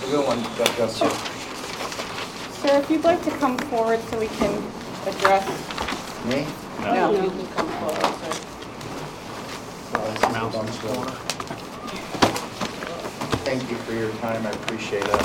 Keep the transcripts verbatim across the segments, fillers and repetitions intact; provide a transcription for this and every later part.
a good one, Justin. Sir, if you'd like to come forward so we can address. Me? No, No. you can come forward, sir. Thank you for your time, I appreciate it.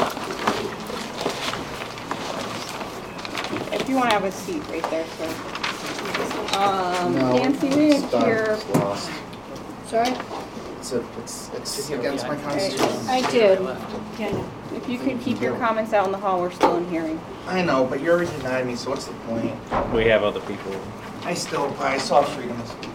If you want to have a seat right there, sir. Um, No, Nancy, we didn't it's done. hear. It's lost. Sorry? It's, a, it's, it's against my constitution. I did. Yeah, I know. If you could keep your comments out in the hall, we're still in hearing. I know, but you already denied me, so what's the point? We have other people. I still, I saw freedom of speech.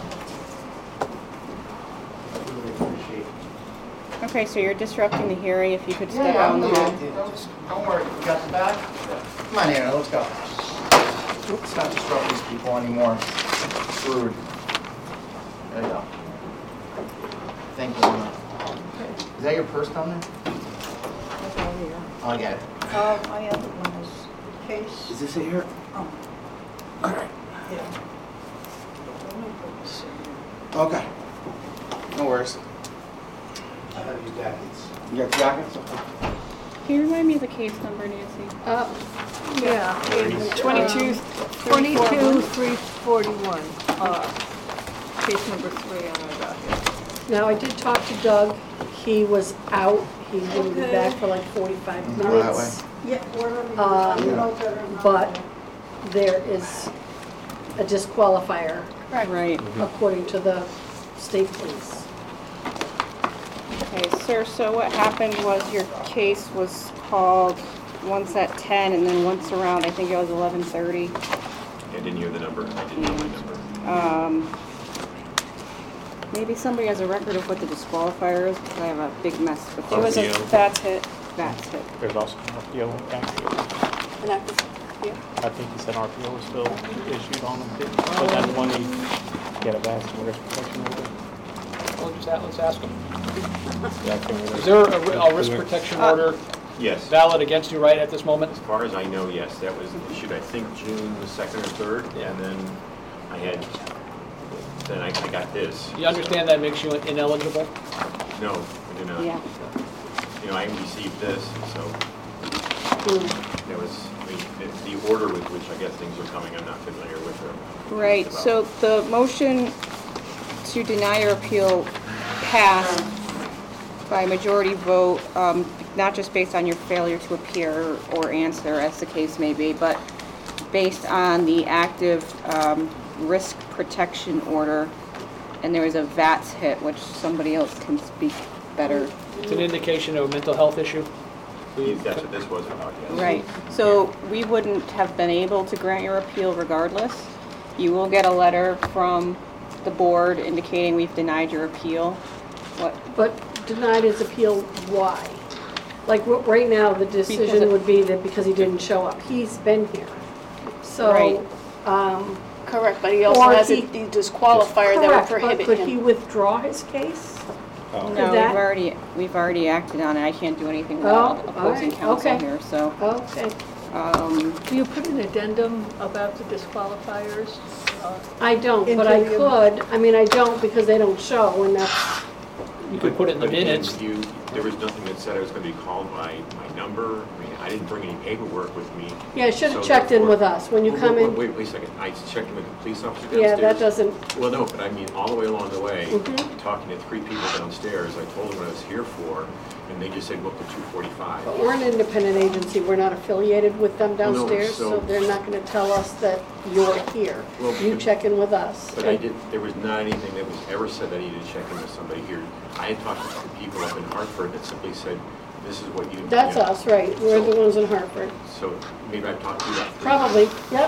I really appreciate it. Okay, so you're disrupting the hearing. If you could step Yeah, out in the hall. Don't, just, don't worry, you got the bag? Come on, Anna, let's go. Let's not disrupt these people anymore. It's rude. There you go. Thank you, Anna. Is that your purse down there? Oh, I got it. Oh, I have one is case. Is this it here? Oh, All right. yeah. Let me put this in here. Okay. No worries. I have your jackets. You got jackets? Okay. Can you remind me of the case number, Nancy? Uh, yeah. it's, Twenty-two, um, three, four, Twenty-two, one. three forty-one, uh, case number three on our docket. Now, I did talk to Doug. He was out. He wouldn't be Okay. back for like forty-five Mhm. Go that minutes. Yeah, wherever you Um, you know better than I but- do. There is a disqualifier Right. according to the state police. Okay, sir, so what happened was your case was called once at ten and then once around, I think it was eleven thirty. I didn't hear the number. I didn't know my number. Um, maybe somebody has a record of what the disqualifier is, because I have a big mess with It was a- that's hit. That's hit. There's also an R P O and tax. And I was, yeah. I think he said R P O was still issued on them too. But that's one he get a vascular risk protection order. Well, just a- let's ask him. Yeah, I can't remember. Is there a ri- a risk protection order Yes. valid against you right at this moment? As far as I know, yes. That was issued, I think, June the second or third. Yeah. And then I had, then I, I got this. You understand that makes you ineligible? No, I do not. Yeah. You know, I received this, so Mm. there was, I mean, the- the order with which I guess things are coming, I'm not familiar with them. Right, so the motion to deny your appeal passed by majority vote, um, not just based on your failure to appear or answer, as the case may be, but based on the active um, risk protection order, and there was a V A T S hit, which somebody else can speak better. It's an indication of a mental health issue? That's what this was about, yes. Right, so we wouldn't have been able to grant your appeal regardless. You will get a letter from the board indicating we've denied your appeal. What, But denied his appeal, why? Like, wh- right now, the Because decision it- would be that because he didn't show up. He's been here. Right. So, um, Correct, but he also Or has a he- the disqualifier that would correct, but prohibit could he him. withdraw his case? Oh. no, we've that- already, we've already acted on it. I can't do anything Oh, without all opposing right, counsel okay. here, so. Okay. um, Do you put an addendum about the disqualifiers? Uh, I don't, but I Into your- could. I mean, I don't because they don't show, and that's, You could put it in the But again, minutes. You, there was nothing that said I was going to be called by my number. I mean, I didn't bring any paperwork with me. yeah, I should have So checked in therefore- with us when you Wait, come wait, in. Wait, wait a second. I checked in with the police officer downstairs. Yeah, that doesn't, Well, no, but I mean, all the way along the way, Mhm. talking to three people downstairs, I told them what I was here for, and they just said, book the two forty-five. but we're an independent agency. We're not affiliated with them Well, no, downstairs, so- so they're not going to tell us that you're here. Well, You but- check in with us. But I did, there was not anything that was ever said that I needed to check in with somebody here. I had talked to some people up in Hartford that simply said, this is what you. That's you know. us, right. We're the ones in Hartford. So maybe I've talked to you about three. Probably,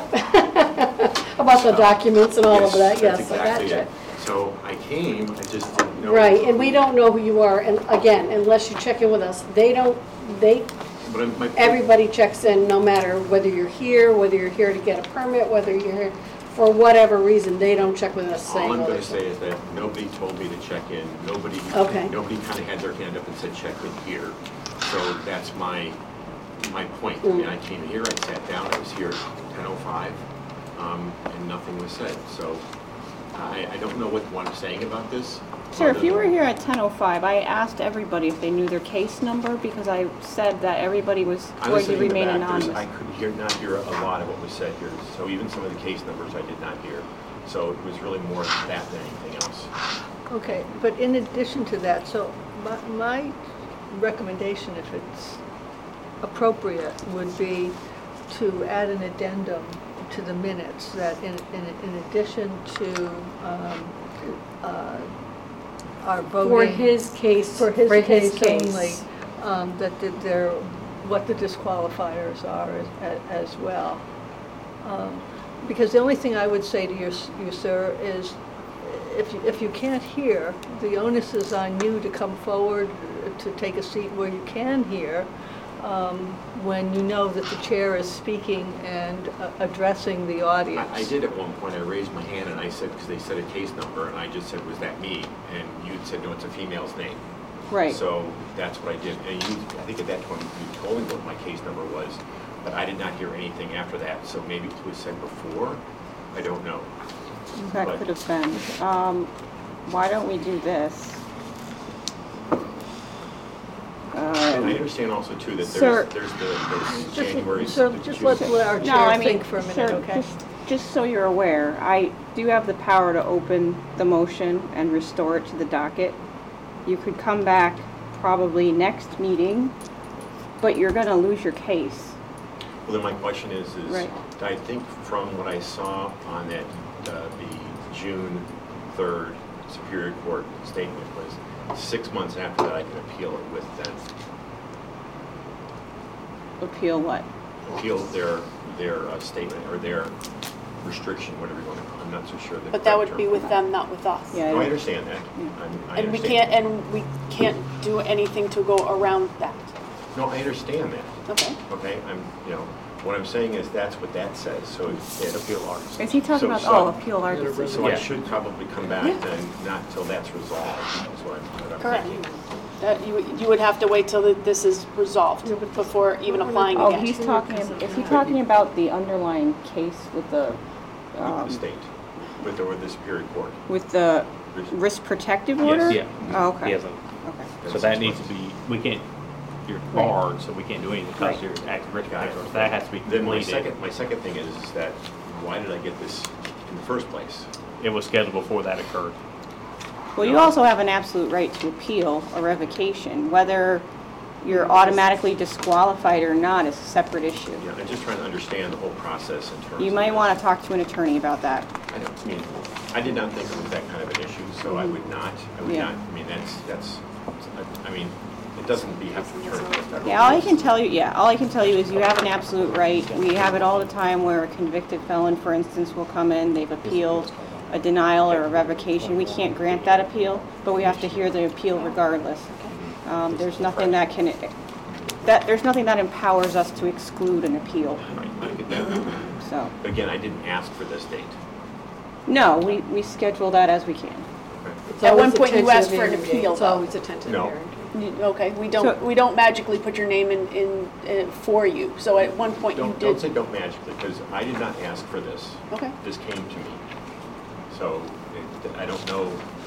yep. About the documents and all of that, That's yes, I exactly gotcha. it. So I came, I just didn't know. Right, and we don't know who you are, and again, unless you check in with us, they don't, they, But I'm- my- everybody checks in, no matter whether you're here, whether you're here to get a permit, whether you're here, for whatever reason, they don't check with us saying. All I'm oh, gonna there's- say is that nobody told me to check in, nobody, Okay. nobody kind of had their hand up and said, check in here. So that's my, my point. I Mm. mean, I came here, I sat down, I was here at ten oh five, um, and nothing was said. So I, I don't know what, what I'm saying about this. Sir, if other you were than- here at ten oh five, I asked everybody if they knew their case number because I said that everybody was I going was to sitting in the remain back. There's- anonymous. I could hear, not hear a lot of what was said here, so even some of the case numbers I did not hear. So it was really more that than anything else. Okay, but in addition to that, so my, my recommendation, if it's appropriate, would be to add an addendum to the minutes that in, in, in addition to, um, uh, our voting. For his case, For his for his case only, case. um, that that there, what the disqualifiers are as, as well. Um, Because the only thing I would say to you, s- you, sir, is if you, if you can't hear, the onus is on you to come forward to take a seat where you can hear, um, when you know that the chair is speaking and uh, addressing the audience. I I did at one point, I raised my hand and I said, because they said a case number, and I just said, was that me? And you said, no, it's a female's name. Right. So that's what I did. And you, I think at that point, you told me what my case number was, but I did not hear anything after that. So maybe it was said before, I don't know. That But- could have been. Um, why don't we do this? And I Um, understand also too that Sir- there's, there's the, the Just- January. So the just June- let let our No, I chair mean, think for a minute, sir, okay? just, just so you're aware, I do have the power to open the motion and restore it to the docket. You could come back probably next meeting, but you're gonna lose your case. Well, then my question is, is Right. I think from what I saw on that, uh, the June third Superior Court statement was six months after that I can appeal it with them. Appeal what? Appeal their, their uh, statement or their restriction, whatever you want to call it. I'm not so sure. the But that correct would be term. with them, not with us. Yeah. No, I understand that. Yeah. I'm- I And we understand. can't, and we can't do anything to go around that. No, I understand that. Okay. Okay, I'm, you know, what I'm saying is that's what that says, so it's appeal arts. Is he talking So- about, so- oh, appeal our decision? So I Yeah. should probably come back then, not till that's resolved, is what I'm, what I'm Correct. thinking. That you, would- you would have to wait till th- this is resolved before even applying Oh, again. he's talking, is he talking about the underlying case with the, With um, the state, with the, with the Superior Court. with the risk protective Yes. order? Yeah. Oh, okay. He has a, Okay. so that needs to be, we can't, you're Right. barred, so we can't do anything Right. because you're acting risk Got it. factor. So that has to be Then my completed. second, my second thing is, is that, why did I get this in the first place? It was scheduled before that occurred. Well, you also have an absolute right to appeal a revocation. Whether you're automatically disqualified or not is a separate issue. Yeah, I'm just trying to understand the whole process in terms of. You might this. want to talk to an attorney about that. I don't, I mean, I did not think it was that kind of an issue, so I would not, I would Yeah. not, I mean, that's, that's, I- I mean, it doesn't be, have to turn to the federal. Yeah, all I courts. can tell you, yeah, all I can tell you is you have an absolute right. We have it all the time where a convicted felon, for instance, will come in, they've appealed a denial or a revocation. We can't grant that appeal, but we have to hear the appeal regardless. Um, there's nothing that can, that, there's nothing that empowers us to exclude an appeal, Right, I get that. so. But again, I didn't ask for this date. No, we, we schedule that as we can. Okay. It's At one always a point you asked for an tentative hearing date. appeal, It's though. always a tentative No. hearing. You- Okay, we So- don't, we don't magically put your name in, in, in for you. So at one point you Don't, don't say did. don't magically, because I did not ask for this. Okay. This came to me. So it, I don't know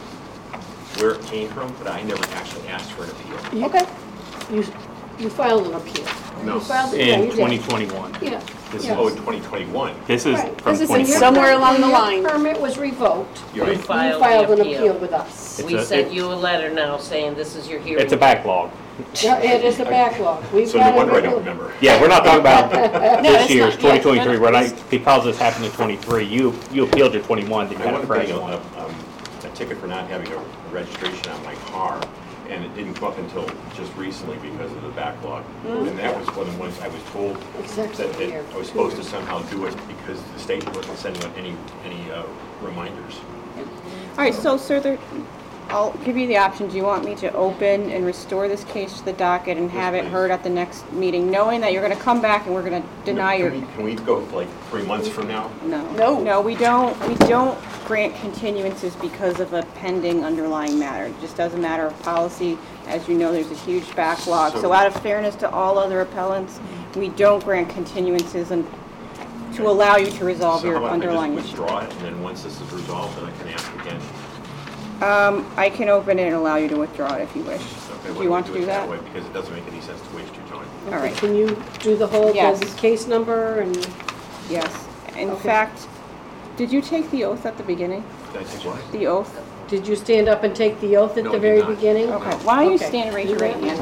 where it came from, but I never actually asked for an appeal. You- Okay. You, you filed an appeal. No. You filed it- yeah, you In did. twenty twenty-one. Yeah. This is, yeah. oh, in twenty twenty-one. This is Right. from This is twenty in Your twenty. somewhere per- along when the your line. permit was revoked. You're You right. you filed filed the an appeal. appeal with us. It's We a- sent it- you a letter now saying this is your hearing. It's a backlog. Yeah, It is a backlog. We've So got no wonder I it- don't remember. Yeah, we're not talking about this it's year's not- yeah, twenty twenty-three, we're it's- not, because this happened in twenty-three, you, you appealed your twenty-one, then you I got a wound up fresh getting a, one. um, a ticket for not having a registration on my car, and it didn't come up until just recently because of the backlog. And that was one of the ones I was told Exactly. that that I was supposed to somehow do it because the state wasn't sending out any, any uh, reminders. All right, so sir, there, I'll give you the option. Do you want me to open and restore this case to the docket and have Yes, it please. heard at the next meeting, knowing that you're going to come back and we're going to deny your... Can we, can we go like three months from now? No. No. No, we don't, we don't grant continuances because of a pending underlying matter. It just doesn't matter of policy. As you know, there's a huge backlog. So So- out of fairness to all other appellants, we don't grant continuances and to allow you to resolve So your how about underlying I just issue. withdraw it, and then once this is resolved, then I can ask again? Um, I can open it and allow you to withdraw it if you wish. Okay, Do why you don't want we to do it that? way? Because it doesn't make any sense to waste your time. All Okay, right. Can you do the whole, Yes. the case number and, Yes. In Okay. fact, did you take the oath at the beginning? Did I take what? The oath? did you stand up and take the oath at No, the I did very not. beginning? Okay. Why don't you Okay. stand and raise your right hand?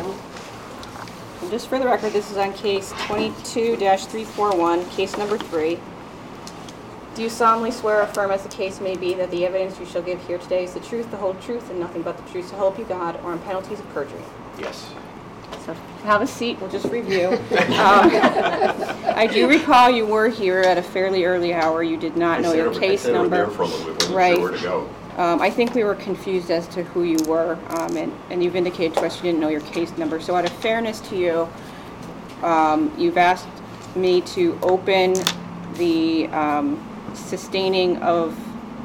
And just for the record, this is on case twenty-two dash three four one, case number three. Do you solemnly swear or affirm as the case may be that the evidence you shall give here today is the truth, the whole truth, and nothing but the truth to help you God, or on penalties of perjury? Yes. So have a seat, we'll just review. Um, I do recall you were here at a fairly early hour. You did not I know sat your over- case I sat over number. there for a little bit, wasn't Right. sure where to go. Um, I think we were confused as to who you were, um, and, and you've indicated to us you didn't know your case number. So out of fairness to you, um, you've asked me to open the um, sustaining of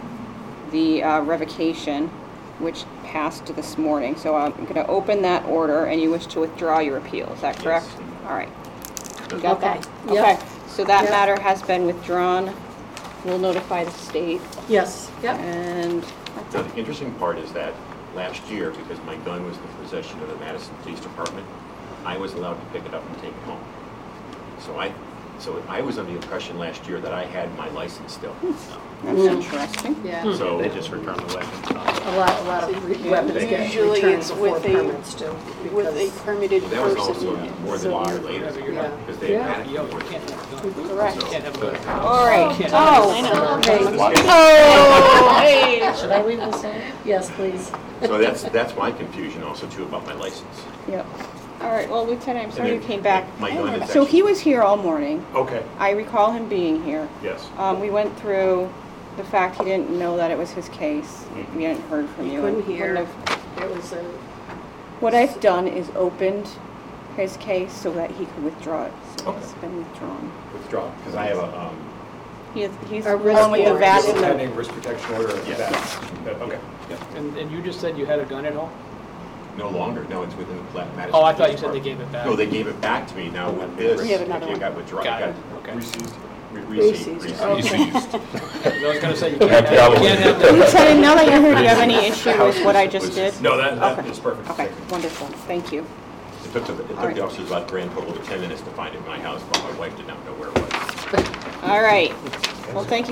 the uh, revocation, which passed this morning. So I'm going to open that order, and you wish to withdraw your appeal. Is that correct? Yes. All right. You got Okay. that? Yep. Okay. So that Yep. matter has been withdrawn. We'll notify the state, Yes, yep. and Now, the interesting part is that last year, because my gun was in the possession of the Madison Police Department, I was allowed to pick it up and take it home. So I, so I was under the impression last year that I had my license still. that's interesting. Yeah. So They just returned the weapons. A lot, a lot of re- weapons get Usually returned it's before with a- permits too. With a because- permitted that was also person. more than a year later, Yeah. because they Yeah. had had You it. can't have a gun. Correct. You can't have a gun. All right. Can't Oh, I know. Okay. oh, hey. Should I leave this in? Yes, please. So that's, that's my confusion also too about my license. Yep. All right, well, Lieutenant, I'm sorry you then came back. my gun is So he actually- was here all morning. Okay. I recall him being here. Yes. Um, we went through the fact he didn't know that it was his case. We hadn't heard from He you. couldn't and hear. wouldn't have- It was a, What I've done is opened his case so that he could withdraw it. So it's Okay. been withdrawn. Withdraw, because I have a, um, He is, he's A the risk one with the warrant. vats Still and the, pending risk protection order of Yes. that. Okay. And, and you just said you had a gun at home? no longer, no, it's within the Pla- Madison. Oh, I thought you Police said they Department. gave it back. No, they gave it back to me. Now with this, You have another it one. got withdrawn. Got it, got okay. Reseized. Re- Received. Reseized. Received. I was gonna say, you can't have, you can't have the. Lieutenant, now that you're here, do you have any issue with what I just did? No, that, that Okay. is perfect. Okay, wonderful, thank you. It took, the- it All took the right. officers about a grand total of ten minutes to find it in my house, but my wife did not know where it was. All right, well, thank you